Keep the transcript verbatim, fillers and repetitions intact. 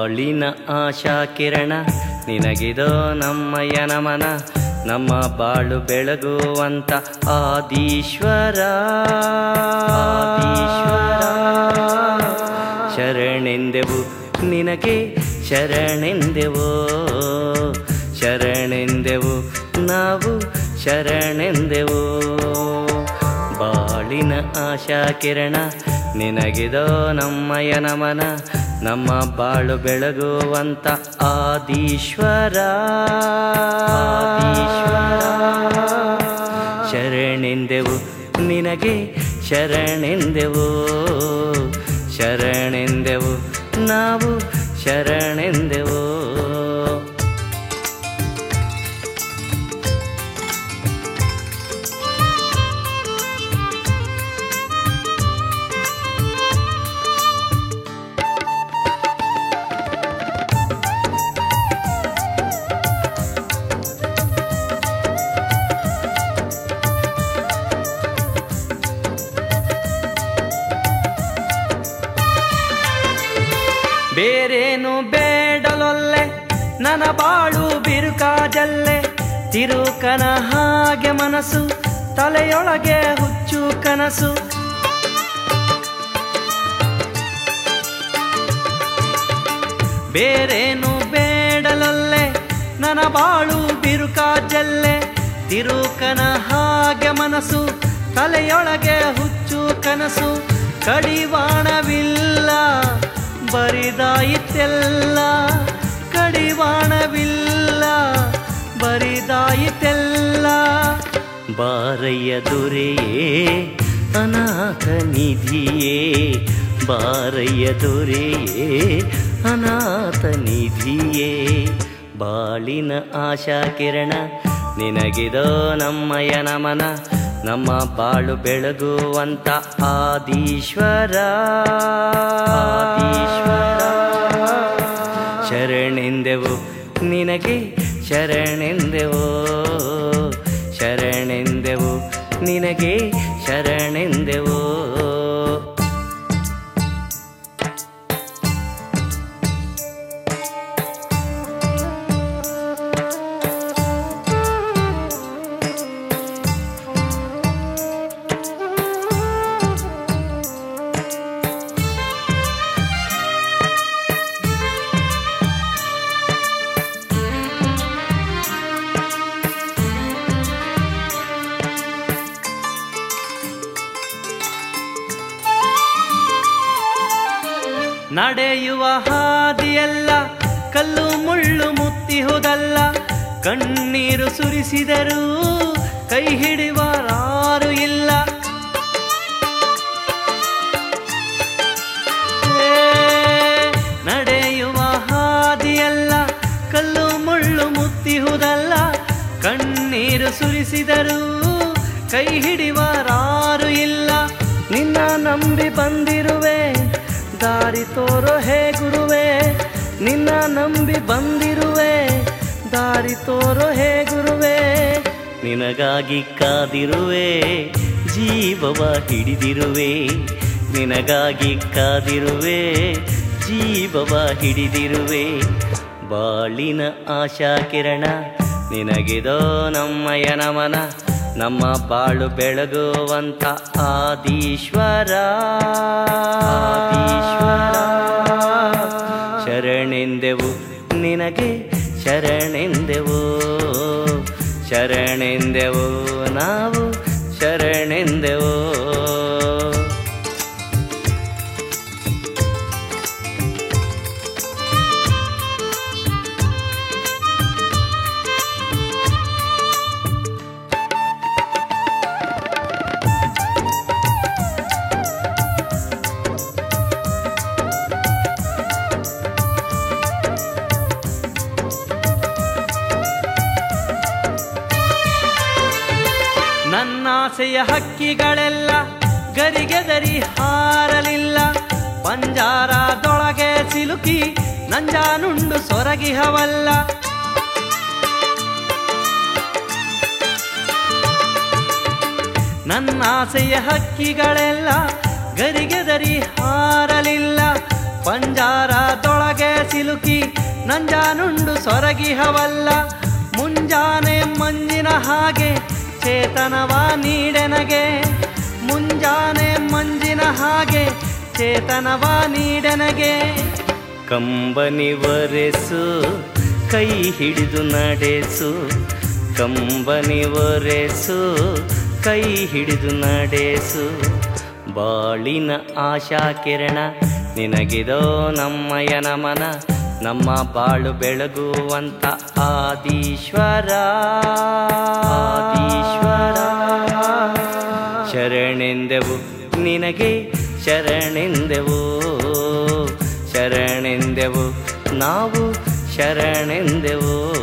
ಬಾಳಿನ ಆಶಾ ಕಿರಣ ನಿನಗಿದೋ ನಮ್ಮಯ ನಮನ, ನಮ್ಮ ಬಾಳು ಬೆಳಗುವಂತ ಆದೀಶ್ವರ ಆದೀಶ್ವರ. ಶರಣೆಂದೆವು ನಿನಗೆ ಶರಣೆಂದೆವೋ, ಶರಣೆಂದೆವು ನಾವು ಶರಣೆಂದೆವು. ಬಾಳಿನ ಆಶಾ ಕಿರಣ ನಿನಗಿದೋ ನಮ್ಮಯ ನಮನ, ನಮ್ಮ ಬಾಳು ಬೆಳಗುವಂತ ಆದೀಶ್ವರ ಆದೀಶ್ವರ. ಶರಣೆಂದೆವು ನಿನಗೆ ಶರಣೆಂದೆವು, ಶರಣೆಂದೆವು ನಾವು ಶರಣೆಂದೆವು. ಬೇರೇನು ಬೇಡಲೊಲ್ಲೆ ನನ್ನ ಬಾಳು ಬಿರುಕಾಜಲ್ಲೆ, ತಿರುಕನ ಹಾಗೆ ಮನಸ್ಸು ತಲೆಯೊಳಗೆ ಹುಚ್ಚು ಕನಸು. ಬೇರೇನು ಬೇಡಲೊಲ್ಲೆ ನನ್ನ ಬಾಳು ಬಿರುಕಾಜಲ್ಲೆ, ತಿರುಕನ ಹಾಗೆ ಮನಸ್ಸು ತಲೆಯೊಳಗೆ ಹುಚ್ಚು ಕನಸು. ಕಡಿವಾಣವಿಲ್ಲ ಬರಿದಾಯಿತೆಲ್ಲ, ಕಡಿವಾಣವಿಲ್ಲ ಬರಿದಾಯಿತೆಲ್ಲ. ಬಾರಯ್ಯ ದೊರೆಯೇ ಅನಾಥ ನಿಧಿಯೇ, ಬಾರಯ್ಯ ದೊರೆಯೇ ಅನಾಥ ನಿಧಿಯೇ. ಬಾಳಿನ ಆಶಾ ಕಿರಣ ನಿನಗಿದೋ ನಮ್ಮಯ ನಮನ, ನಮ್ಮ ಬಾಳು ಬೆಳಗುವಂತ ಆದೀಶ್ವರ ಆದೀಶ್ವರ. ಶರಣೆಂದೆವು ನಿನಗೆ ಶರಣೆಂದೆವೋ, ಶರಣೆಂದೆವು ನಿನಗೆ ಶರಣೆಂದೆವೋ. ನಡೆಯುವ ಹಾದಿಯೆಲ್ಲ ಕಲ್ಲು ಮುಳ್ಳು ಮುತ್ತಿಹುದಲ್ಲ, ಕಣ್ಣೀರು ಸುರಿಸಿದರೂ ಕೈ ಹಿಡಿವರಾರು ಇಲ್ಲ. ನಡೆಯುವ ಹಾದಿಯೆಲ್ಲ ಕಲ್ಲು ಮುಳ್ಳು ಮುತ್ತಿಹುದಲ್ಲ, ಕಣ್ಣೀರು ಸುರಿಸಿದರೂ ಕೈ ಹಿಡಿವರಾರು ಇಲ್ಲ. ನಿನ್ನ ನಂಬಿ ಬಂದಿರುವೆ ದಾರಿ ತೋರೋ ಹೇ ಗುರುವೆ, ನಿನ್ನ ನಂಬಿ ಬಂದಿರುವೆ ದಾರಿ ತೋರೋ ಹೇ ಗುರುವೆ. ನಿನಗಾಗಿ ಕಾದಿರುವೆ ಜೀವವ ಹಿಡಿದಿರುವೆ, ನಿನಗಾಗಿ ಕಾದಿರುವೆ ಜೀವವ ಹಿಡಿದಿರುವೆ. ಬಾಳಿನ ಆಶಾ ಕಿರಣ ನಿನಗಿದೋ ನಮ್ಮಯ ನಮನ, ನಮ್ಮ ಬಾಳು ಬೆಳಗುವಂತ ಆದೀಶ್ವರ ಆದೀಶ್ವರ. ಶರಣೆಂದೆವು ನಿನಗೆ ಶರಣೆಂದೆವು, ಶರಣೆಂದೆವು ನಾವು ಶರಣೆಂದೆವು. ನನ್ನಾಸೆಯ ಹಕ್ಕಿಗಳೆಲ್ಲ ಗರಿಗೆದರಿ ಹಾರಲಿಲ್ಲ, ಪಂಜಾರದೊಳಗೆ ಸಿಲುಕಿ ನಂಜಾನುಂಡು ಸೊರಗಿಹವಲ್ಲ. ನನ್ನಾಸೆಯ ಹಕ್ಕಿಗಳೆಲ್ಲ ಗರಿಗೆದರಿ ಹಾರಲಿಲ್ಲ, ಪಂಜಾರದೊಳಗೆ ಸಿಲುಕಿ ಸೊರಗಿಹವಲ್ಲ. ಮುಂಜಾನೆ ಮಂಜಿನ ಹಾಗೆ ಚೇತನವ ನೀಡೆನಗೆ, ಮುಂಜಾನೆ ಮಂಜಿನ ಹಾಗೆ ಚೇತನವ ನೀಡೆನಗೆ. ಕಂಬನಿ ಒರೆಸು ಕೈ ಹಿಡಿದು ನಡೆಸು, ಕಂಬನಿ ಒರೆಸು ಕೈ ಹಿಡಿದು ನಡೆಸು. ಬಾಳಿನ ಆಶಾ ಕಿರಣ ನಿನಗಿದೋ ನಮ್ಮಯ ನಮನ, ನಮ್ಮ ಬಾಳು ಬೆಳಗುವಂತ ಆದೀಶ್ವರ ಆದೀಶ್ವರ. ಶರಣೆಂದೆವು ನಿನಗೆ ಶರಣೆಂದೆವು, ಶರಣೆಂದೆವು ನಾವು ಶರಣೆಂದೆವು.